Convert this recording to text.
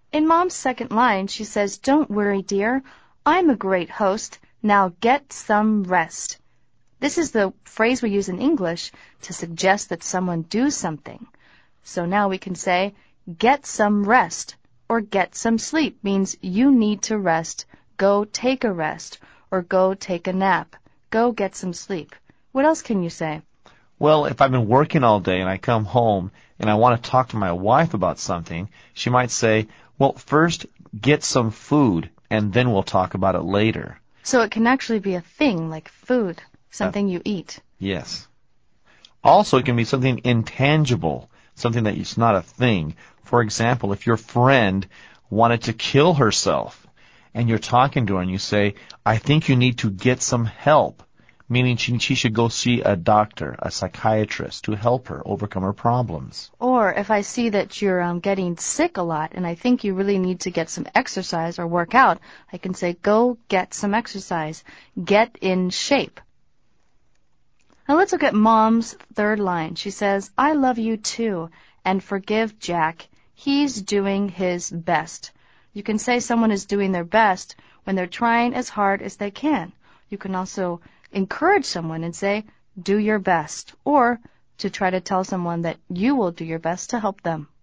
In Mom's second line, she says, "Don't worry, dear. I'm a great host. Now get some rest." This is the phrase we use in English to suggest that someone do something. So now we can say, get some rest, or get some sleep means you need to rest. Go take a rest, or go take a nap. Go get some sleep. What else can you say? Well, if I've been working all day and I come home and I want to talk to my wife about something, she might say, well, first get some food and then we'll talk about it later. So it can actually be a thing like food, something you eat. Yes. Also, it can be something intangible, something that is not a thing. For example, if your friend wanted to kill herself and you're talking to her and you say, I think you need to get some help, meaning she should go see a doctor, a psychiatrist, to help her overcome her problems. Or if I see that you're getting sick a lot and I think you really need to get some exercise or work out, I can say, go get some exercise. Get in shape. Now let's look at Mom's third line. She says, I love you too, and forgive Jack. He's doing his best. You can say someone is doing their best when they're trying as hard as they can. You can also encourage someone and say, do your best, or to try to tell someone that you will do your best to help them.